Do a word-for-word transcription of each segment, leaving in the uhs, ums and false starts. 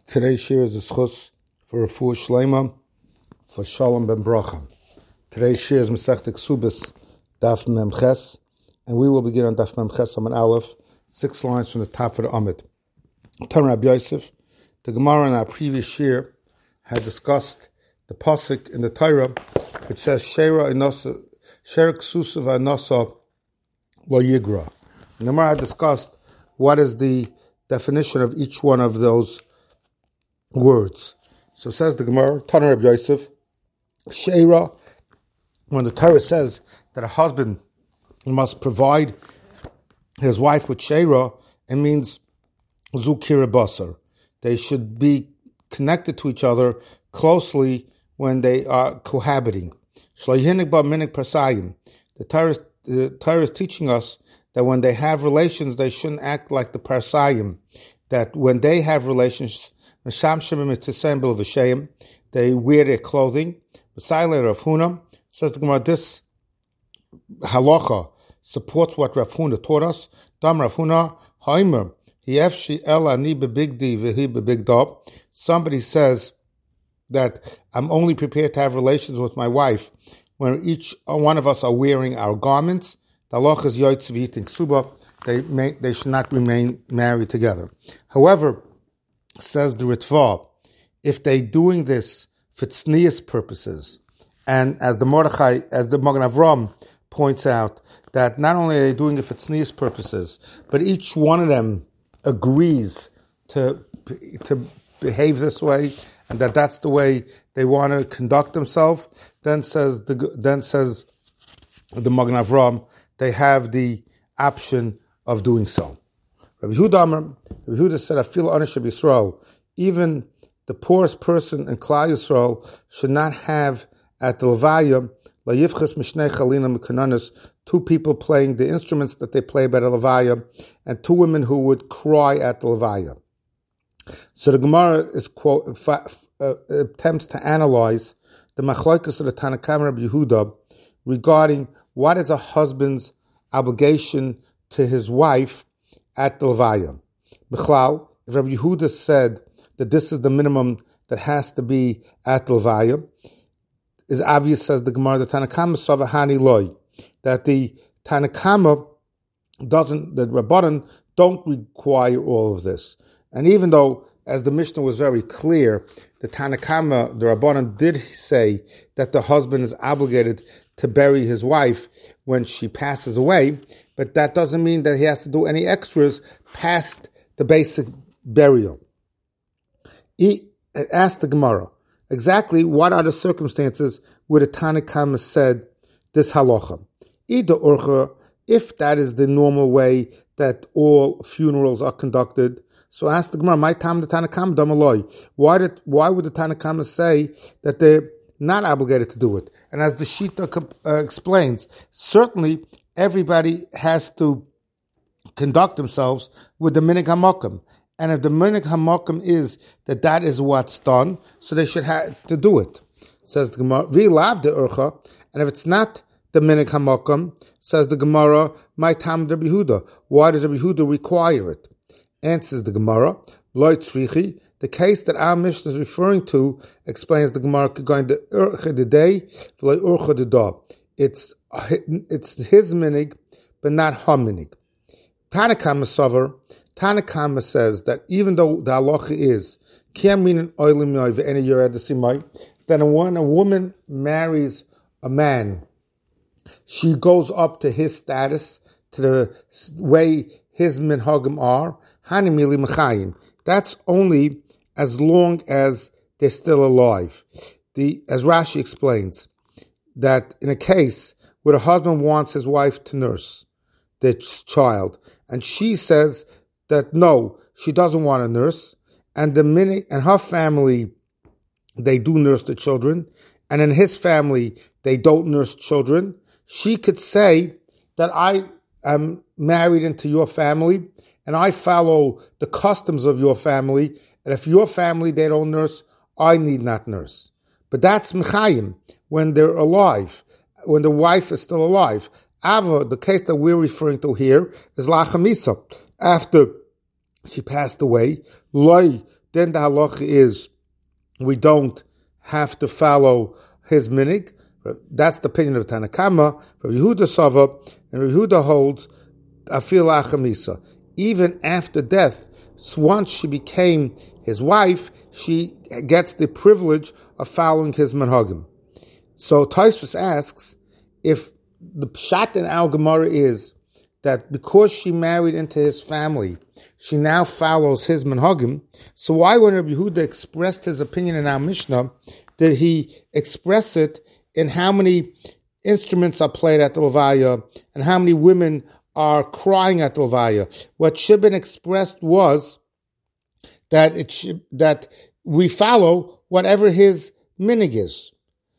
Today's share is a schus for Refuah Shleima for Shalom ben Bracha. Today's share is Masechta Ksubis Daf Mem Ches, and we will begin on Daf Mem Ches Amud Aleph, six lines from the top of the Amud. Tan Rabbi Yosef, the Gemara in our previous share had discussed the pasuk in the Torah which says Shera Inasa Shera Ksusa V'Anasa Lo Yigra. The Gemara had discussed what is the definition of each one of those words. So says the Gemara, Tan Rabbi Yosef, Shera, when the Torah says that a husband must provide his wife with Shera, it means Zukira Basar. They should be connected to each other closely when they are cohabiting. The Torah, the Torah is teaching us that when they have relations, they shouldn't act like the Parsayim, that when they have relations, they wear their clothing. Says the Gemara, this halacha supports what Rav Huna taught us. Dam Rav Huna, Haimer, somebody says that I'm only prepared to have relations with my wife when each one of us are wearing our garments. The halacha is yoytz v'yitin ksuba. They may, they should not remain married together. However, says the Ritva, if they doing this for tznius purposes, and as the Mordechai, as the Magen Avram points out, that not only are they doing it for tznius purposes, but each one of them agrees to to behave this way, and that that's the way they want to conduct themselves. Then says the then says the Magen Avram, they have the option of doing so. Rabbi Yehuda, Rabbi Yehuda said, "Afil Anish Yisrael, even the poorest person in Klal Yisrael should not have at the levaya la yifches mishnei chalina mekananis, two people playing the instruments that they play by the levaya, and two women who would cry at the levaya." So the Gemara is quote fa, uh, attempts to analyze the machlokes of the Tanna Kamma Rabbi Yehuda regarding what is a husband's obligation to his wife at the levaya. Bichlal, if Rabbi Yehuda said that this is the minimum that has to be at the levaya, is obvious, says the Gemara, the Tanna Kamma Savahani Loi, that the Tanna Kamma doesn't, the Rabbanan don't require all of this. And even though, as the Mishnah was very clear, the Tanna Kamma, the Rabbanan did say that the husband is obligated to bury his wife when she passes away, but that doesn't mean that he has to do any extras past the basic burial. He asked the Gemara, exactly what are the circumstances where the Tanna Kamma said this halacha? Ida urcha, if that is the normal way that all funerals are conducted. So ask the Gemara, my tam the Tanna Kamma damaloi. Why did why would the Tanna Kamma say that they're not obligated to do it? And as the Shita uh, explains, certainly everybody has to conduct themselves with the minig hamakom. And if the minig hamakom is that that is what's done, so they should have to do it. Says the Gemara, we love the urcha, and if it's not the minig hamakom, says the Gemara, my tam Rabbi Yehuda. Why does Rabbi Yehuda require it? Answers the Gemara, loy tzrichi. The case that our Mishnah is referring to, explains the Gemara, going to urcha the day, loy urcha the da. It's it's his minig, but not her minig. Tanna Kamma Savar. Tanna Kamma says that even though the halacha is then when a woman marries a man, she goes up to his status, to the way his minhagim are. That's only as long as they're still alive. The as Rashi explains, that in a case where the husband wants his wife to nurse the child, and she says that no, she doesn't want to nurse, and the minute and her family, they do nurse the children, and in his family they don't nurse children, she could say that I am married into your family and I follow the customs of your family, and if your family they don't nurse, I need not nurse. But that's mechayim when they're alive, when the wife is still alive. Ava, the case that we're referring to here, is lachamisa. After she passed away, loy then the halacha is we don't have to follow his minig. That's the opinion of Tanakama. Rabbi Yehuda Sava, and Rabbi Yehuda holds afil achamisa. Even after death, once she became his wife, she gets the privilege of following his manhagim. So Tosfos asks if the pshat in our Gemara is that because she married into his family, she now follows his manhagim. So why, when Rabbi Yehuda expressed his opinion in our Mishnah, did he express it in how many instruments are played at the Levaya and how many women are crying at the Levaya? What should have been expressed was that it should, that we follow whatever his minig is.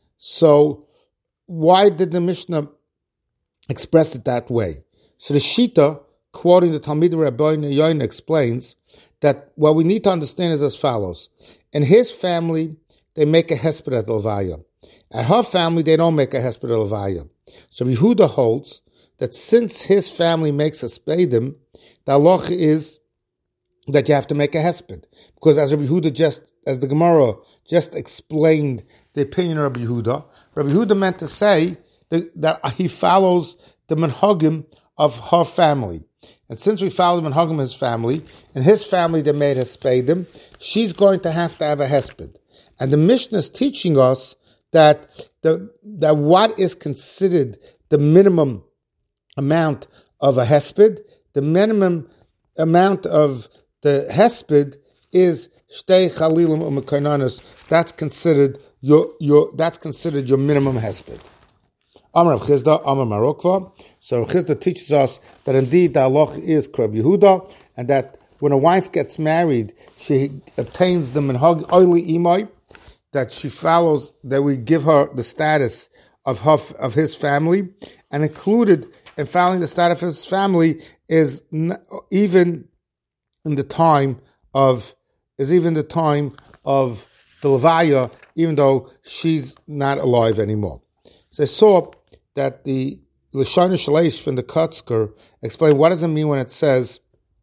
So why did the Mishnah express it that way? So the Shita, quoting the Talmid Rabbi Yoina, explains that what we need to understand is as follows. In his family, they make a hesped at the Levaya. At her family, they don't make a hesped at the Levaya. So Yehuda holds that since his family makes a spedim, the halacha is that you have to make a hesped. Because as Rabbi Yehuda just, as the Gemara just explained the opinion of Rabbi Yehuda, Rabbi Yehuda meant to say that, that he follows the manhagim of her family. And since we follow the manhagim of his family, and his family they made hespedim, she's going to have to have a hesped. And the Mishnah is teaching us that the that what is considered the minimum amount of a hesped, the minimum amount of the hesped is shtei chalilim u'mekainanos. That's considered your your that's considered your minimum hesped. Amar Rav Chizda, Amar Marokva. So Rav Chizda teaches us that indeed the halacha is Rabbi Yehuda, and that when a wife gets married, she obtains the minhag oili imai, that she follows, that we give her the status of her, of his family, and included in following the status of his family is n- even in the time of is even the time of the Levaya, even though she's not alive anymore. So I saw that the Lashon Shalish from the Kotzker explained what does it mean when it says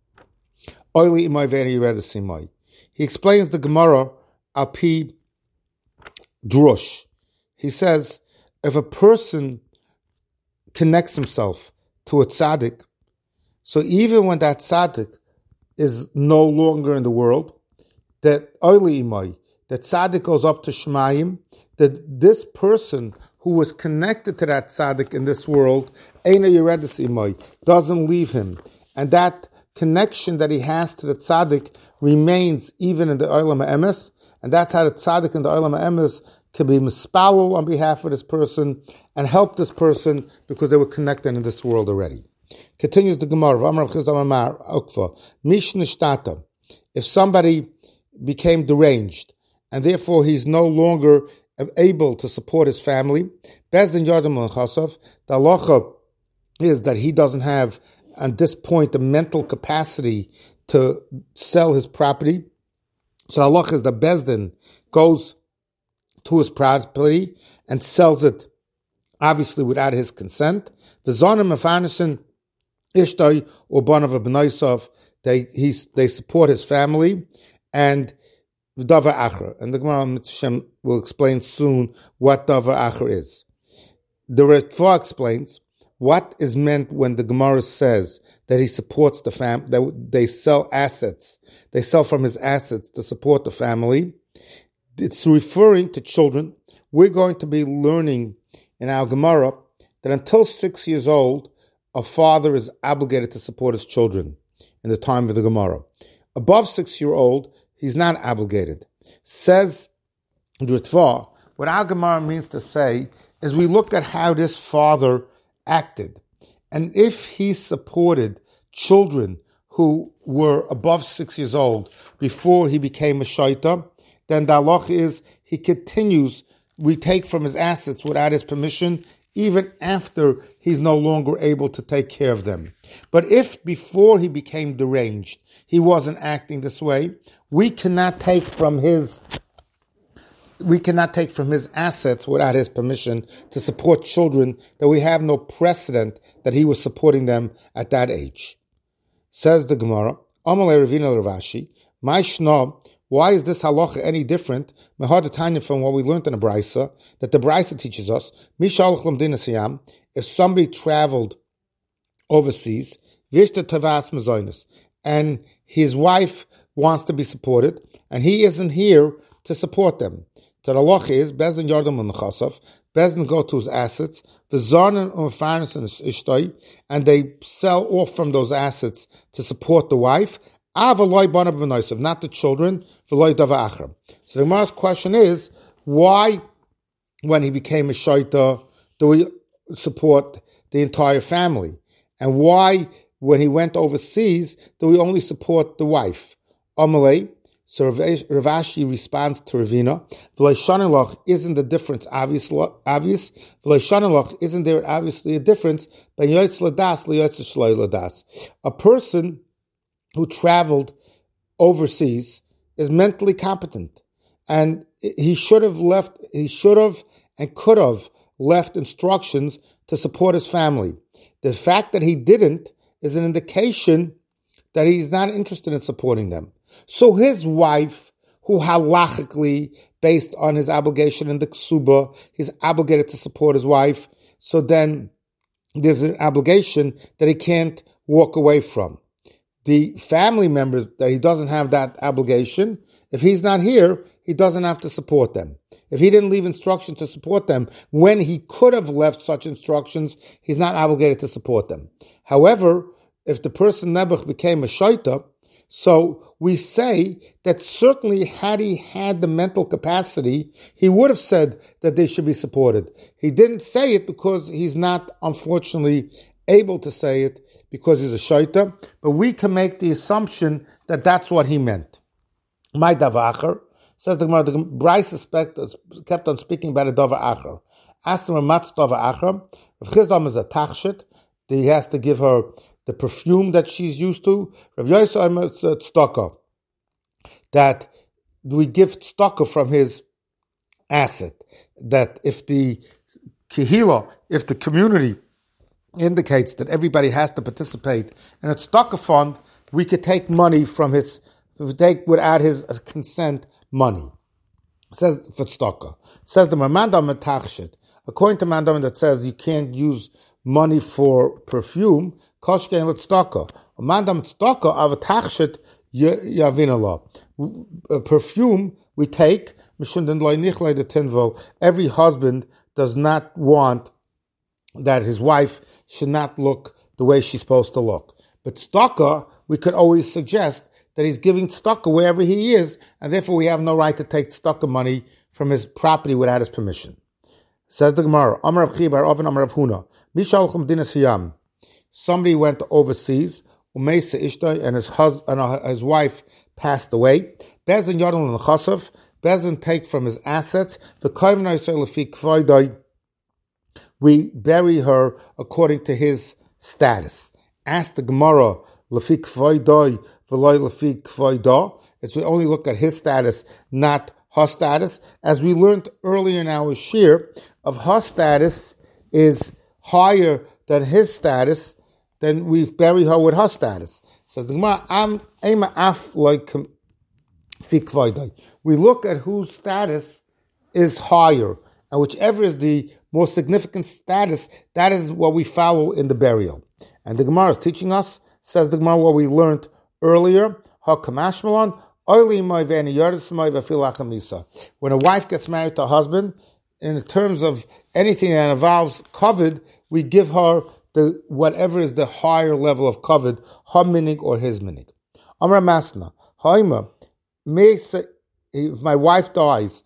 Oili imay v'eni yiredes imay. He explains the Gemara al pi drush. He says if a person connects himself to a tzaddik, so even when that tzaddik is no longer in the world, that oili imay, that tzaddik goes up to Shemayim, that this person who was connected to that tzaddik in this world, eina yiredes imay, doesn't leave him, and that connection that he has to the tzaddik remains even in the olam ha'emes, and that's how the tzaddik in the olam ha'emes can be mispalul on behalf of this person and help this person because they were connected in this world already. Continues the Gemara. If somebody became deranged and therefore he's no longer able to support his family, Bezdin Yodam L'Chasov, the halacha is that he doesn't have at this point the mental capacity to sell his property. So the halacha is that Bezdin goes to his property and sells it, obviously without his consent. The Zonim of Anderson, Ishtay or Banav B'naisov, they he's, they support his family, and Davar Acher. And the Gemara Mitzvah will explain soon what Davar Acher is. The Ritva explains what is meant when the Gemara says that he supports the family, that they sell assets, they sell from his assets to support the family. It's referring to children. We're going to be learning in our Gemara that until six years old, a father is obligated to support his children in the time of the Gemara. Above six year old, he's not obligated. Says Ritva, what our Gemara means to say is we look at how this father acted. And if he supported children who were above six years old before he became a shaita, then the halacha is he continues, we take from his assets without his permission, even after he's no longer able to take care of them. But if before he became deranged, he wasn't acting this way, we cannot take from his we cannot take from his assets without his permission to support children that we have no precedent that he was supporting them at that age. Says the Gemara, Amalei Ravina Ravashi, my shna, Why is this halacha any different from what we learned in the Brisa, that the Brisa teaches us, if somebody traveled overseas, and his wife wants to be supported, and he isn't here to support them. The halacha is, Bezdin Yordam and Chasav, Bezdin go to his assets, and they sell off from those assets to support the wife, not the children. So the Gemara's question is, why, when he became a shaita, do we support the entire family? And why, when he went overseas, do we only support the wife? Amalei. So Rav Ashi responds to Ravina, isn't the difference obvious? Obvious? Isn't there obviously a difference? A person who traveled overseas is mentally competent, and he should have left, he should have and could have left instructions to support his family. The fact that he didn't is an indication that he's not interested in supporting them. So his wife, who halachically, based on his obligation in the ksuba, he's obligated to support his wife, so then there's an obligation that he can't walk away from. The family members that he doesn't have that obligation, if he's not here, he doesn't have to support them. If he didn't leave instructions to support them when he could have left such instructions, he's not obligated to support them. However, if the person Nebuch became a shaita, so we say that certainly had he had the mental capacity, he would have said that they should be supported. He didn't say it because he's not, unfortunately, able to say it because he's a shaita, but we can make the assumption that that's what he meant. My davar acher, says the Gemara, the Bryce kept on speaking about a davar acher. Asked him, "Matz davar acher?" Rav Chizdam is a tachshit. He has to give her the perfume that she's used to. Rav Yosef is a tzedakah, that we give tzedakah from his asset. That if the kehila, if the community indicates that everybody has to participate in a tzedakah fund, we could take money from his, take without his consent money. Says for tzedakah. Says the Mandam Metachshit. According to Mandam that says you can't use money for perfume, koshkein l'tzedakah. Mandam tzedakah av tachshit yavinala. Perfume we take. Every husband does not want that his wife should not look the way she's supposed to look. But tzedakah, we could always suggest that he's giving tzedakah wherever he is, and therefore we have no right to take tzedakah money from his property without his permission. Says the Gemara, Amar Rav Chi bar Oven Amar Rav Huna, Mishalchum dinas Hayam. Somebody went overseas, Umeisa Ishtai, and his husband, and his wife passed away. Bezin Yodel and Chasav, Bezin take from his assets. The Koivnai Lefi Kvoidai, we bury her according to his status. Ask the Gemara, Lefi Kvoidai, V'loi Lefi Kvoida. It's we only look at his status, not her status. As we learned earlier in our shir, of her status is higher than his status, then we bury her with her status. Says the Gemara, Am Ema Af like Fi Kvoidai. We look at whose status is higher, and whichever is the more significant status, that is what we follow in the burial. And the Gemara is teaching us, says the Gemara, what we learned earlier, HaKamashmalon, when a wife gets married to a husband, in terms of anything that involves covet, we give her the whatever is the higher level of covet, her minig or his minig. Amar Masna, Haima, if my wife dies,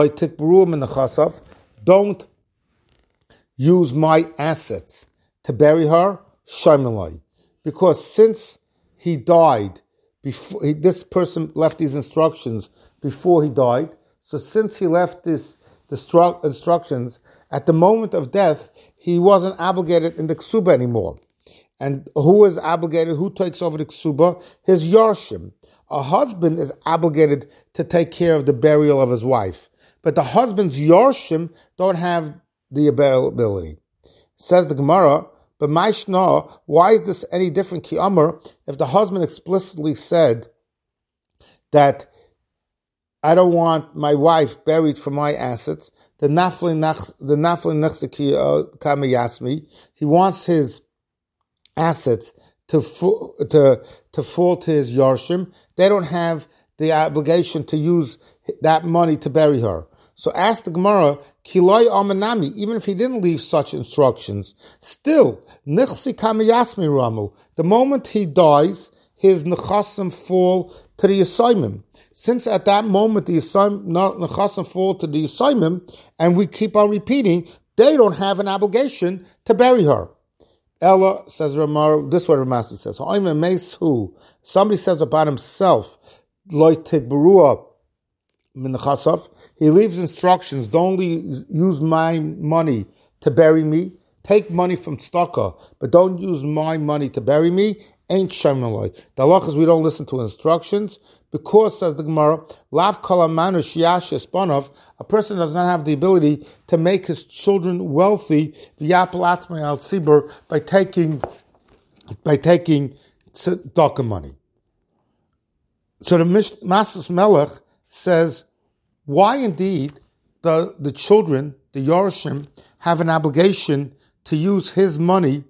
don't use my assets to bury her, Shaimalai. Because since he died, before he, this person left these instructions before he died, so since he left this the stru- instructions, at the moment of death, he wasn't obligated in the ksuba anymore. And who is obligated? Who takes over the ksuba? His yarshim. A husband is obligated to take care of the burial of his wife. But the husband's yarshim don't have the ability. Says the Gemara, but Maishna, why is this any different? Ki Amar, if the husband explicitly said that I don't want my wife buried for my assets. The nafli nach, the nafli nachseki kama yasmi. He wants his assets to to to fall to his yarshim. They don't have the obligation to use that money to bury her. So ask the Gemara, Kiloi Amanami, even if he didn't leave such instructions, still, Nichsi Kamayasmi Ramu, the moment he dies, his Nechasim fall to the Yisaimim. Since at that moment the Nechasim fall to the Yisaimim, and we keep on repeating, they don't have an obligation to bury her. Ella, says Ramar, this is what Ramasi says, somebody says about himself, Loi Tigbarua min Nechasav, he leaves instructions, don't use my money to bury me. Take money from tzedakah, but don't use my money to bury me. Ain't shemaloi. The halach is we don't listen to instructions because, says the Gemara, lav kol hamanu shiyash espanov, a person does not have the ability to make his children wealthy v'yapel atzmai al tzibur by taking by taking tzedakah money. So the Masas Melech says, why indeed the, the children, the Yorshim, have an obligation to use his money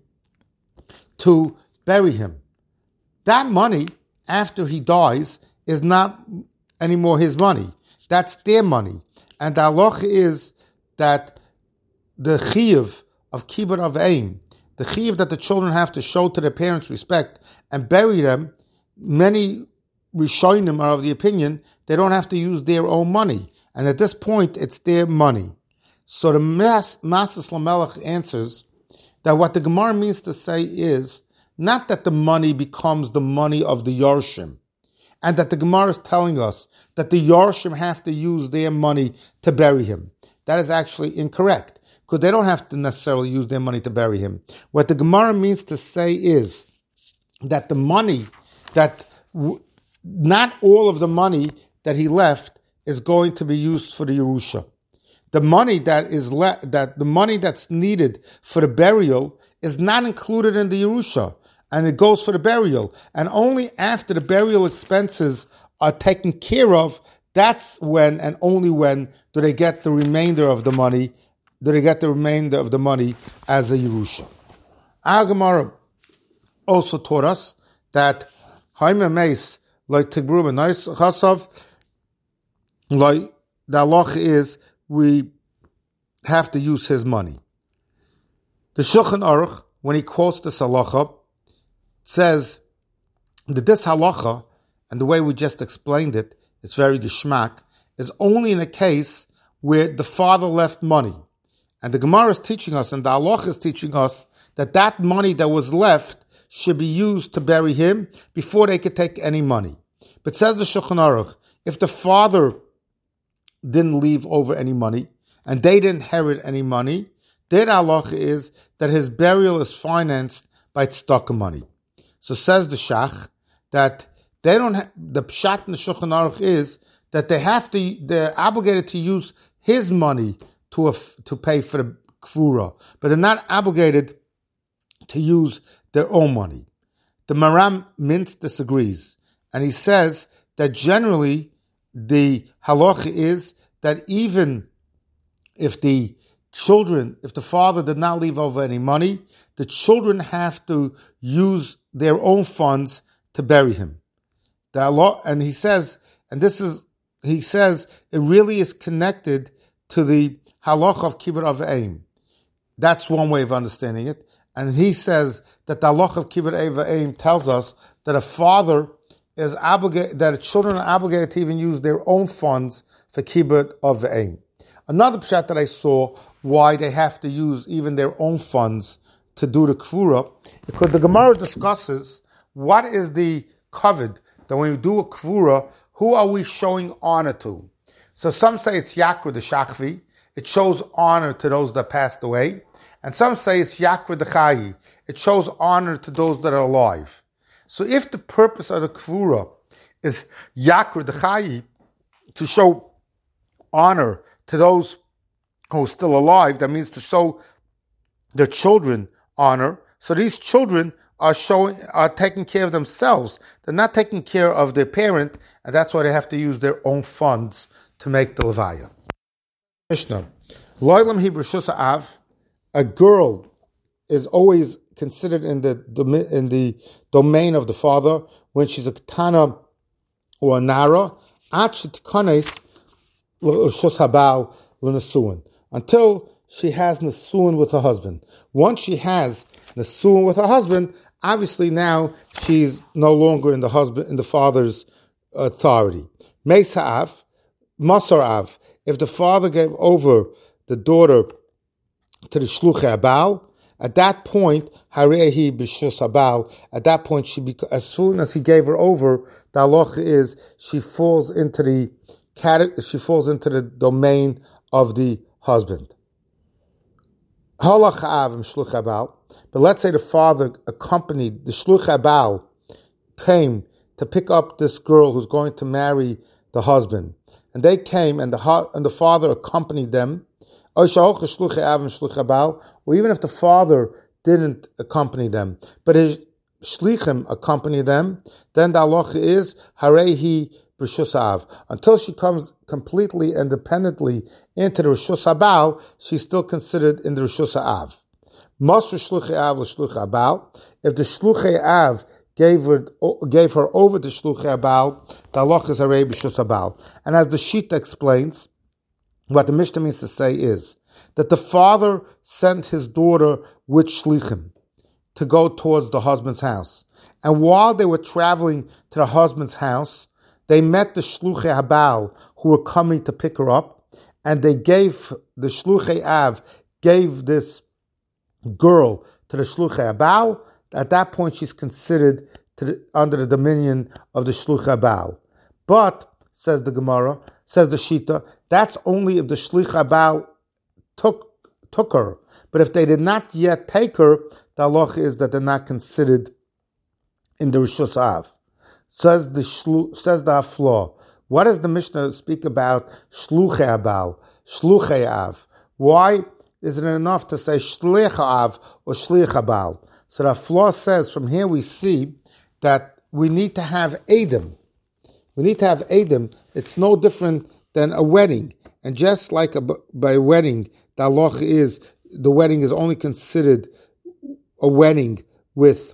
to bury him? That money, after he dies, is not anymore his money. That's their money. And the halacha is that the chiyuv of kibbut of aim, the chiyuv that the children have to show to their parents respect and bury them, many Rishonim are of the opinion they don't have to use their own money. And at this point, it's their money. So the Masas Lamelech answers that what the Gemara means to say is not that the money becomes the money of the Yorshim, and that the Gemara is telling us that the Yorshim have to use their money to bury him. That is actually incorrect, because they don't have to necessarily use their money to bury him. What the Gemara means to say is that the money that... W- Not all of the money that he left is going to be used for the Yerusha. The money that is le- that the money that's needed for the burial is not included in the Yerusha, and it goes for the burial. And only after the burial expenses are taken care of, that's when and only when do they get the remainder of the money. Do they get the remainder of the money as a Yerusha? Our Gemara also taught us that Haime Meis. Like Tigbru and Nice Chasav, like the halacha is we have to use his money. The Shulchan Aruch, when he quotes this halacha, says that this halacha, and the way we just explained it, it's very geschmack, is only in a case where the father left money. And the Gemara is teaching us, and the halacha is teaching us, that that money that was left should be used to bury him before they could take any money. But says the Shulchan Aruch, if the father didn't leave over any money and they didn't inherit any money, their halacha is that his burial is financed by tzedakah money. So says the Shach that they don't. Ha- the pshat in the Shulchan Aruch is that they have to. They're obligated to use his money to a, to pay for the kfura, but they're not obligated to use their own money. The Maram Mintz disagrees, and he says that generally the halacha is that even if the children, if the father did not leave over any money, the children have to use their own funds to bury him. The Allah, and he says, and this is, he says, it really is connected to the halacha of kibbut av v'eim. That's one way of understanding it. And he says that the halacha of kibbut av v'eim tells us that a father is obligated, that children are obligated to even use their own funds for kibbut av v'eim. Another pshat that I saw why they have to use even their own funds to do the kfura, because the Gemara discusses what is the kavod, that when you do a kfura, who are we showing honor to? So some say it's Yakra the Shachvi, it shows honor to those that passed away, and some say it's Yakra the Chayi, it shows honor to those that are alive. So if the purpose of the kfura is Yakra the Chayi, to show honor to those who are still alive, that means to show their children honor. So these children are showing are taking care of themselves. They're not taking care of their parent, and that's why they have to use their own funds to make the levaya. Mishnah, loylam hi b'rshus ha'av, a girl is always considered in the in the domain of the father when she's a ketana or a nara, at shetikanes l'rshus habal l'nesuin, until she has nesuin with her husband. Once she has nesuin with her husband, obviously now she's no longer in the husband in the father's authority. Meis ha'av, masar av, if the father gave over the daughter to the shluchei habal, at that point, harehi b'shus habal, at that point, she bec- as soon as he gave her over, the halacha is she falls into the she falls into the domain of the husband. Halach avim shluchei habal, but let's say the father accompanied the shluchei habal, came to pick up this girl who's going to marry the husband, and they came, and the and the father accompanied them. Or even if the father didn't accompany them, but his shlichim accompany them, then the halacha is harehi b'rshus ha'av. Until she comes completely independently into the reshus habal, she's still considered in the reshus ha'av. Masr shluchei av l'shluchei habal. If the shluchei av gave her gave her over to shluchei habal, the halacha is harehi b'rshus habal. And as the Shita explains, what the Mishnah means to say is that the father sent his daughter with shlichim to go towards the husband's house. And while they were traveling to the husband's house, they met the shluchei habal who were coming to pick her up, and they gave, the shluchei av gave this girl to the shluchei habal. At that point, she's considered to the, under the dominion of the shluchei habal. But, says the Gemara, says the Shita, that's only if the shluchei habal took took her. But if they did not yet take her, the halacha is that they're not considered in the reshus ha'av. Says the shlu, says the Haflah. What does the Mishnah speak about shluchei habal, shluchei av? Why isn't it enough to say shliach av or shliach habal? So the Haflah says from here we see that we need to have Edom. We need to have Edom. It's no different than a wedding. And just like a, by a wedding, the halacha is the wedding is only considered a wedding with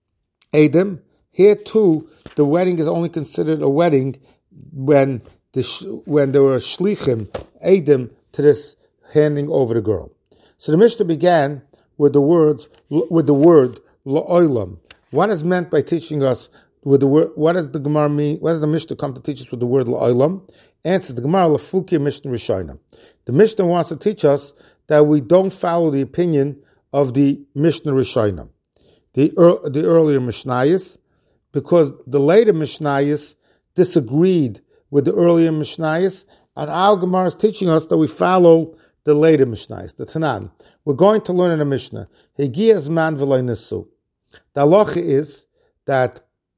Edom. Here too, the wedding is only considered a wedding when the when there were shlichim, Edom, to this handing over the girl. So the Mishnah began with the words with the word la'olam. What is meant by teaching us with the word? What does the Gemara mean? What does the Mishnah come to teach us with the word la'olam? Answers the Gemara Lafuki Mishnah Rishayna. The Mishnah wants to teach us that we don't follow the opinion of the Mishnah Rishayna, the er, the earlier Mishnayos, because the later Mishnayos disagreed with the earlier Mishnayos, and our Gemara is teaching us that we follow the later Mishnayos, the Tanan. We're going to learn in the Mishnah, Hegiyaz man v'lo nesu. The halacha is that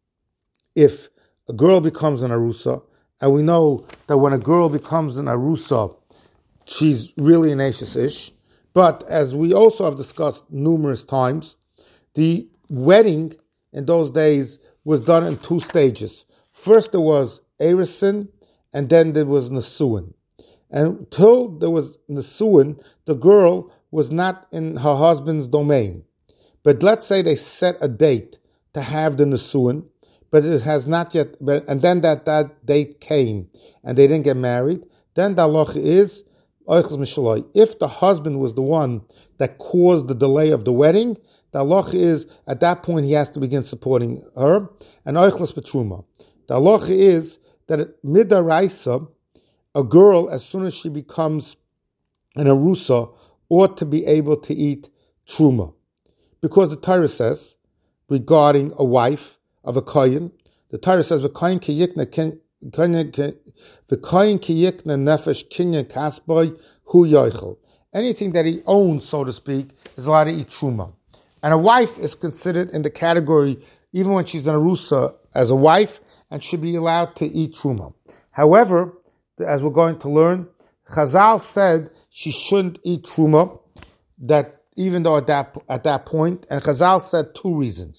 if a girl becomes an arusa, and we know that when a girl becomes an arusa, she's really an Ashes Ish. But as we also have discussed numerous times, the wedding in those days was done in two stages. First there was Erisin, and then there was Nesuin. And until there was Nesuin, the girl was not in her husband's domain. But let's say they set a date to have the Nesuin, but it has not yet, and then that, that date came, and they didn't get married, then the halacha is, if the husband was the one that caused the delay of the wedding, the halacha is, at that point he has to begin supporting her, and oichlas betruma. The halacha is that midaraisa, a girl, as soon as she becomes an arusa, ought to be able to eat truma. Because the Torah says, regarding a wife of a kohen, the Torah says, "V'kohen ki yikna v'kohen ki yikna nefesh kinyan kasboy hu yoichel." Anything that he owns, so to speak, is allowed to eat truma. And a wife is considered in the category, even when she's an arusa, as a wife, and should be allowed to eat truma. However, as we're going to learn, Chazal said she shouldn't eat truma, that even though at that at that point, and Chazal said two reasons.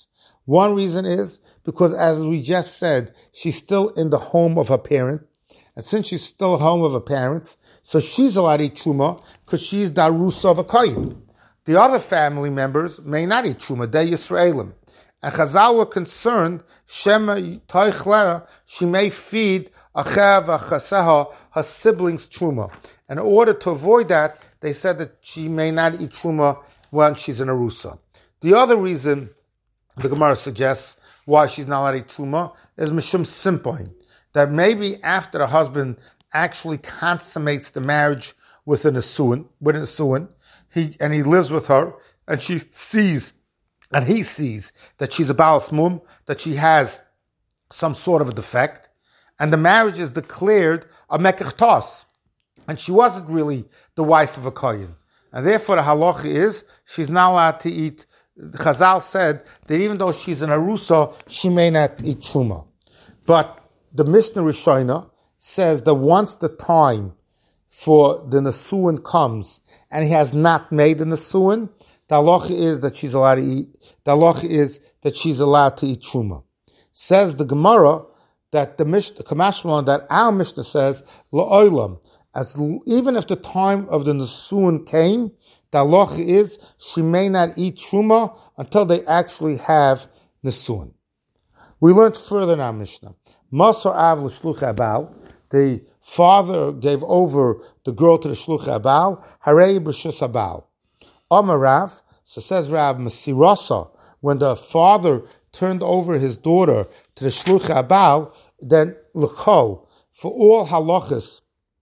One reason is because, as we just said, she's still in the home of her parent. And since she's still home of her parents, so she's allowed to eat truma because she's the arusa of a kohen. The other family members may not eat truma, they're Yisraelim. And Chazal were concerned, Shema Toichlera, she may feed Achev Achaseha, her siblings, truma. And in order to avoid that, they said that she may not eat truma when she's in Arusa. The other reason the Gemara suggests why she's not allowed to eat truma is Mishum Simpoin, that maybe after the husband actually consummates the marriage with an Asuin, with an Asuin, he, and he lives with her, and she sees, and he sees that she's a Baal Mum, that she has some sort of a defect, and the marriage is declared a Mekach Tos, and she wasn't really the wife of a Kohen. And therefore the halacha is, she's not allowed to eat. Chazal said that even though she's an Arusa, she may not eat Truma. But the Mishnah Rishona says that once the time for the Nesuin comes, and he has not made the Nesuin, the halacha is that she's allowed to eat, the halacha is that she's allowed to eat Truma. Says the Gemara that the Mishnah, that our Mishnah says, La'olam, as even if the time of the Nesuin came, the halacha is she may not eat Truma until they actually have Nesuin. We learned further in our Mishnah. Masar Av l'shluch Abal, the father gave over the girl to the shluch Abal, Harei b'shus Abal. Amar Rav, so says Rav, Masirasa, when the father turned over his daughter to the shluch Abal, then l'chol, for all halachas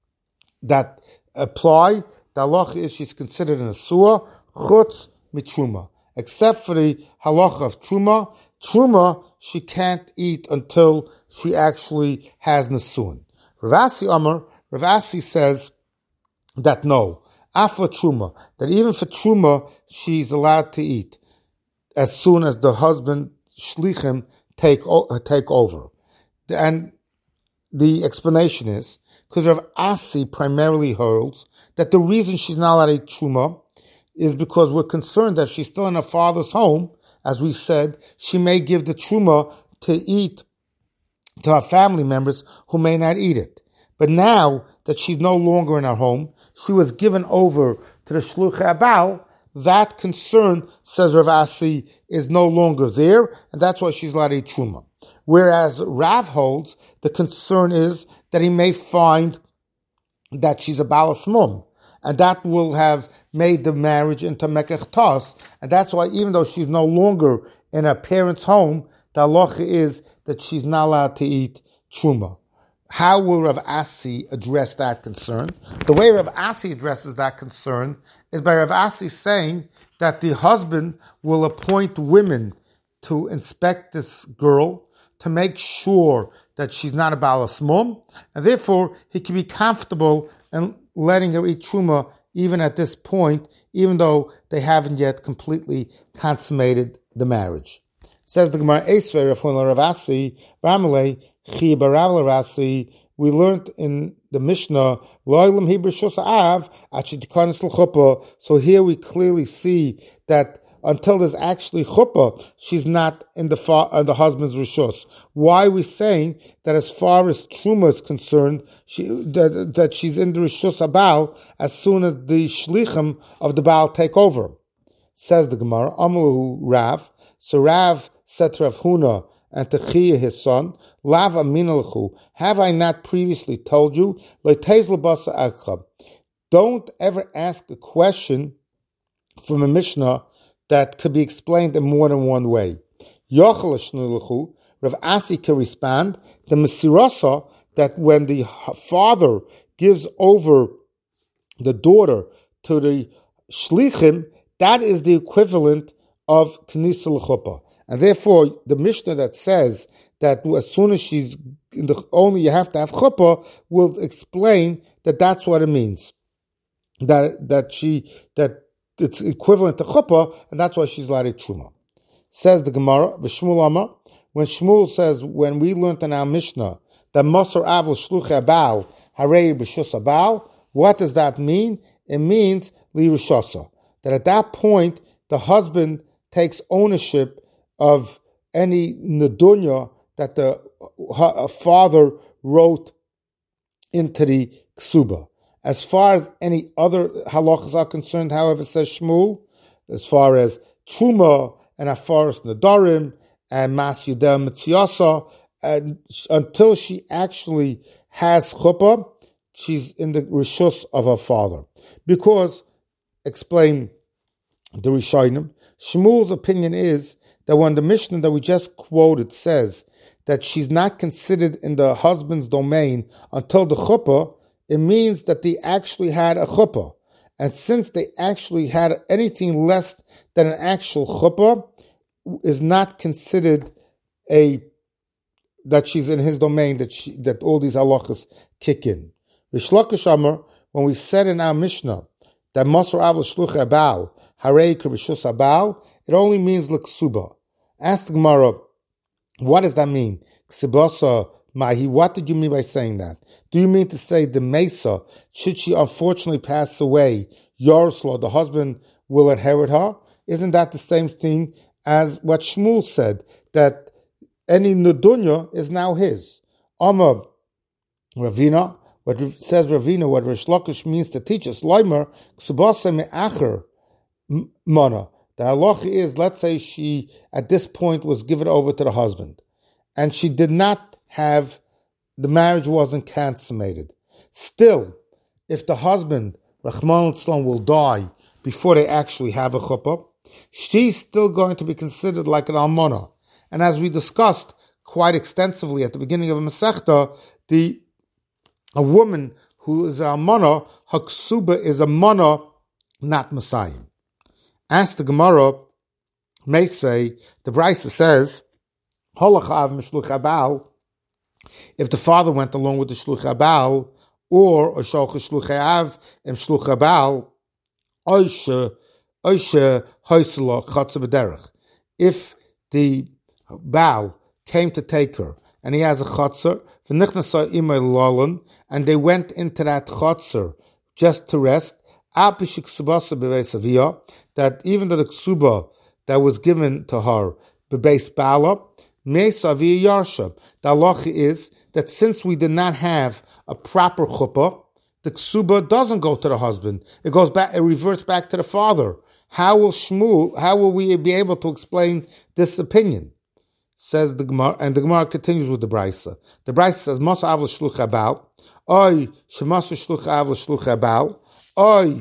that apply, the halacha is she's considered an asua, chutz mitruma. Except for the halacha of truma, truma she can't eat until she actually has nesuin. Rav Asi Amar, Rav Asi says that no, afla truma, that even for truma she's allowed to eat as soon as the husband shlichim take uh, take over. And the explanation is because Rav Asi primarily holds that the reason she's not allowed to eat truma is because we're concerned that if she's still in her father's home, as we said, she may give the truma to eat to her family members who may not eat it. But now that she's no longer in her home, she was given over to the shluch Abal, that concern, says Rav Asi, is no longer there, and that's why she's allowed to eat truma. Whereas Rav holds, the concern is that he may find that she's a Balas Mum, and that will have made the marriage into Mekach Tos, and that's why even though she's no longer in her parents' home, the halacha is that she's not allowed to eat truma. How will Rav Asi address that concern? The way Rav Asi addresses that concern is by Rav Asi saying that the husband will appoint women to inspect this girl to make sure that she's not a Balas Mum, and therefore he can be comfortable in letting her eat truma even at this point, even though they haven't yet completely consummated the marriage. Says the Gemara, Esvei Rav Asi, Ramale, Chi Barav Rasi, we learned in the Mishnah, Loilam Hebrew Shus Av, Achitikanis L'chuppah. So here we clearly see that until there's actually chuppah, she's not in the fa- uh, the husband's rishus. Why are we saying that as far as truma is concerned, she, that, that she's in the rishus Abal as soon as the shlichim of the Baal take over? Says the Gemara, Amalu Rav. So Rav said to Rav Huna and to Chia his son, Lav aminalchu, have I not previously told you? Don't ever ask a question from a Mishnah that could be explained in more than one way. Rav Asi can respond, the Mesirasa, that when the father gives over the daughter to the Shlichim, that is the equivalent of Knisa L'chuppah. And therefore, the Mishnah that says that as soon as she's in the, only you have to have chuppah will explain that that's what it means. That that she that it's equivalent to chuppah, and that's why she's allowed to truma. Says the Gemara, V'Shmuel Amar, when Shmuel says, when we learned in our Mishnah that Masar Avil Shluch Abal Harei B'Shus Abal, what does that mean? It means Lirushasa. That at that point the husband takes ownership of any nedunya that the her father wrote into the ksuba. As far as any other halachas are concerned, however, says Shmuel, as far as truma and as far as nadarim and mas yudel mitziyasa, and until she actually has chuppah, she's in the rishus of her father. Because, explain the Rishonim, Shmuel's opinion is that when the Mishnah that we just quoted says that she's not considered in the husband's domain until the chuppah, it means that they actually had a chuppah. And since they actually had anything less than an actual chuppah, is not considered a that she's in his domain, that she, that all these halachas kick in. Rish Lakish Amar, when we said in our Mishnah that Masor Avl Shluch Abal, Harei Kerishus Abal, it only means l'ksuba. Ask the Gemara, what does that mean? Ksibasa Mahi, what did you mean by saying that? Do you mean to say the Mesa, should she unfortunately pass away, Yaroslav, the husband, will inherit her? Isn't that the same thing as what Shmuel said, that any Nudunya is now his? Amar Ravina, what says Ravina, what Rish Lakish means to teach us, Leimer, Ksubasa Me'acher Mana. The halacha is, let's say she, at this point, was given over to the husband, and she did not have, the marriage wasn't consummated. Still, if the husband, Rahman al-Islam, will die before they actually have a chuppah, she's still going to be considered like an almana. And as we discussed quite extensively at the beginning of a Masechta, the a woman who is a almana, her ksuba is a mana, not Messiah. Ask the Gemara, Meisvei, the Brisa says, Holachav mishluch abal, if the father went along with the shluch abal, or a sholch shluch av and shluch abal, oishe oishe hoisela chatz b'derech. If the Baal came to take her, and he has a chotzer, v'nichnasa imay lolan, and they went into that chotzer just to rest, that even though the ksuba that was given to her, bebeis bala, mesa via yarsha, the halacha is that since we did not have a proper chuppah, the ksuba doesn't go to the husband. It goes back, it reverts back to the father. How will Shmuel, how will we be able to explain this opinion? Says the Gemara, and the Gemara continues with the Brisa. The Brisa says, Masa avl shluch abal, oy, shemasa shluch avl shluch abal, oy,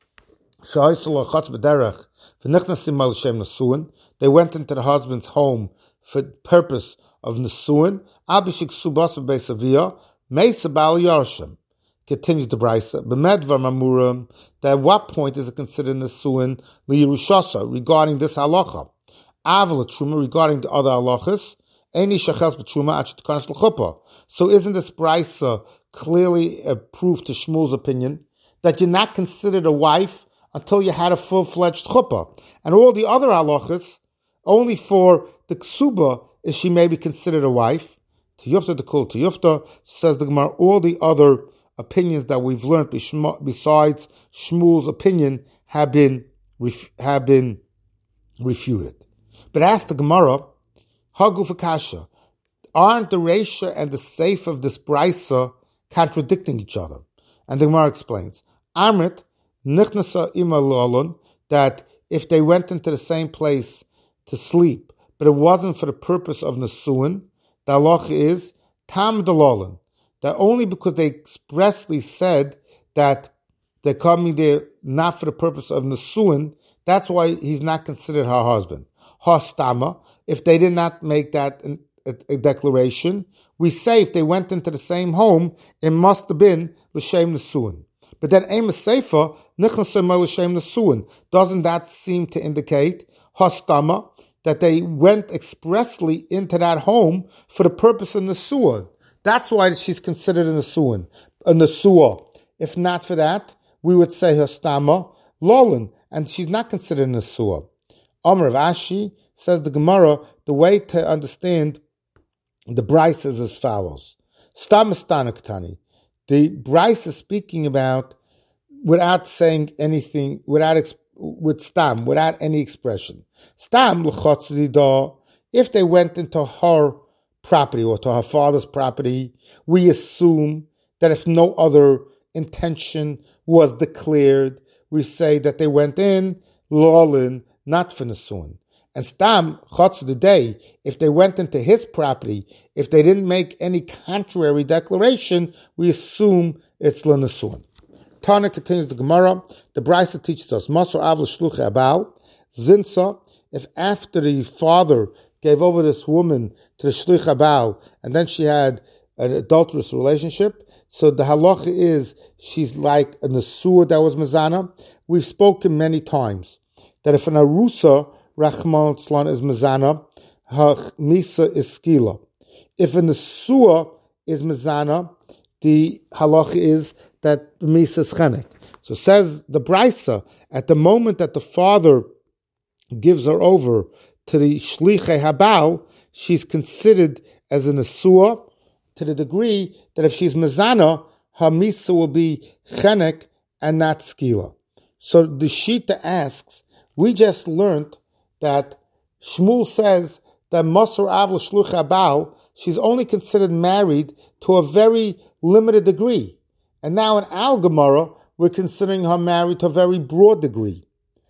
shaisala chatz b'derech, v'nichnasim al shem nesuin. They went into the husband's home for the purpose of nesuin. Abishik subas b'beisavia, meisa bal yarshem. Continues the Brisa. B'medvar mamurim. That at what point is it considered nesuin liyerushasa regarding this halacha? Avla truma regarding the other halachas. Any shachels b'truma achet kanas l'chuppah. So isn't this Brisa clearly a proof to Shmuel's opinion that you're not considered a wife until you had a full-fledged chuppah? And all the other halachas, only for the ksuba is she may be considered a wife. Tiyufta the kul tiyufta, says the Gemara, all the other opinions that we've learned besides Shmuel's opinion have been have been refuted. But ask the Gemara, Haguf Akasha, aren't the Reisha and the Seif of this Brisa contradicting each other? And the Gemara explains, Amrit Nichnasa Imalolun, that if they went into the same place to sleep, but it wasn't for the purpose of Nasuin, the halacha is Tam Dalolun, that only because they expressly said that they're coming there not for the purpose of Nasuin, that's why he's not considered her husband. Hastama, if they did not make that a, a declaration, we say if they went into the same home, it must have been l'shem nesuin. But then Amos Sefer nichnasim l'shem nesuin. Doesn't that seem to indicate hastama that they went expressly into that home for the purpose of nesuin? That's why she's considered a nesuin, a nesua. If not for that, we would say hastama lolin, and she's not considered a nesua. Amar of Ashi, says the Gemara, the way to understand the Bryce is as follows. Stam Tani. The Bryce is speaking about without saying anything, without with stam, without any expression. Stam l'chotzidida, if they went into her property or to her father's property, we assume that if no other intention was declared, we say that they went in, lolin, not for Nesuin. And stam, chotz the day, if they went into his property, if they didn't make any contrary declaration, we assume it's l'nesuin. Tana continues the Gemara. The Brisa teaches us, Masor avl shluchei abal, zinsa, if after the father gave over this woman to the shluch abal, and then she had an adulterous relationship, so the halacha is she's like a nesua that was mezana. We've spoken many times that if an arusa, Rachman Tzlan, is mezana, her misa is skila. If a nesua is mezana, the halacha is that the misa is chenek. So says the Brisa, at the moment that the father gives her over to the shlichei habal, she's considered as a nesua to the degree that if she's mezana, her misa will be chenek and not skila. So the Shita asks, we just learned that Shmuel says that Masor Avl Shluch Abal, she's only considered married to a very limited degree. And now in our Gemara, we're considering her married to a very broad degree.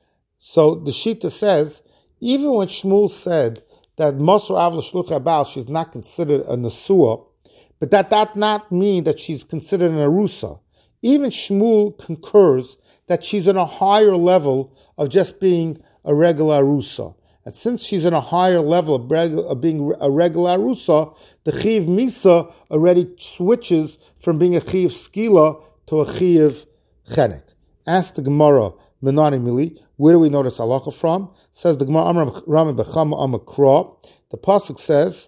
So the Shita says, even when Shmuel said that Masor Avl Shluch Abal, she's not considered a Nesua, but that that not mean that she's considered an Arusa. Even Shmuel concurs that she's on a higher level of just being a regular Arusa. And since she's on a higher level of, regu- of being a regular Arusa, the Chiv Misa already switches from being a Chiv Skila to a Chiv Chenek. Ask the Gemara, Menani Mili, where do we know this halacha from? Says the Gemara, Amram Rami Bechama Amakra. The pasuk says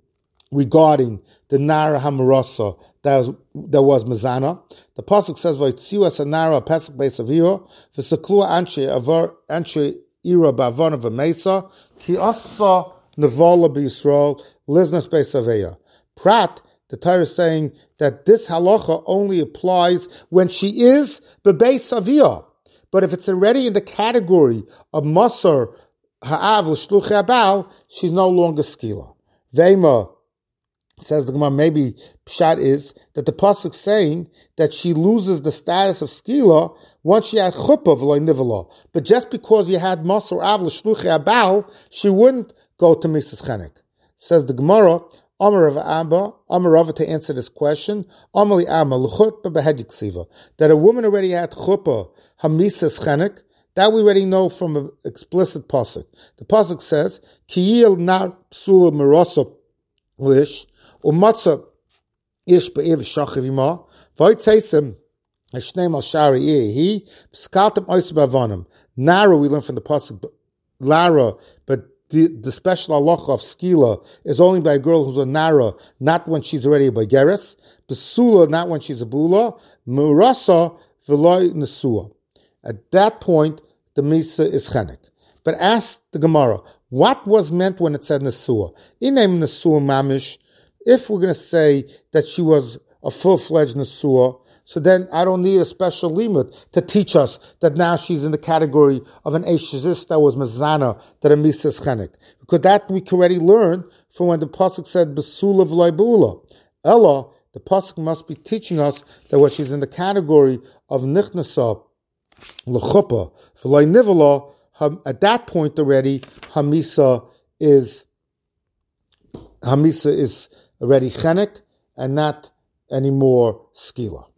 regarding the Nara Hamarasa that was, that was Mezana. The pasuk says, "Vaytziu as a Nara Pesach Beisavio v'Seklua Anshe Avar Anshe Ira Bavon of Mesa Ki Asa Nevola BeYisrael Liznas Beisaveya." Prat, the Torah is saying that this halacha only applies when she is beBeisavia. But if it's already in the category of Masar Ha'av L'Shluchei Abal, she's no longer skila. Veima, says the Gemara, maybe pshat is that the pasuk saying that she loses the status of skila once she had chuppah v'lo nivela. But just because you had Masar Av L'Shluchei Abal, she wouldn't go to Misas Chenek. Says the Gemara, Amar Rav Abba, Amar Rav, to answer this question, Amali Amma L'chut B'Behedzik Siva, that a woman already had chuppah Hamisas Chenek, that we already know from an explicit pasuk. The pasuk says, Kiyil nar psula merasa lish, umatza ish be'ev shachavima, vaytzeisem hashneim al shari yehi, pskatem ois bavanim. Nara, we learn from the pasuk, Lara, but the, the special halacha of skila is only by a girl who's a nara, not when she's already a bageres. Besula, not when she's a bula. Merasa v'loy nesua. At that point, the Misa is Chenek. But ask the Gemara, what was meant when it said Nesua? Inem Nesua Mamish, if we're going to say that she was a full-fledged Nesua, so then I don't need a special limit to teach us that now she's in the category of an Eishizis that was Mazana, that a Misa is Chenek. Because that we can already learn from when the Pasuk said Besula v'loi Bula. Ella, the Pasuk must be teaching us that when she's in the category of Nichnasa, L'chuppah, v'loi nivela, at that point already, Hamisa is Hamisa is already chenek and not anymore skila.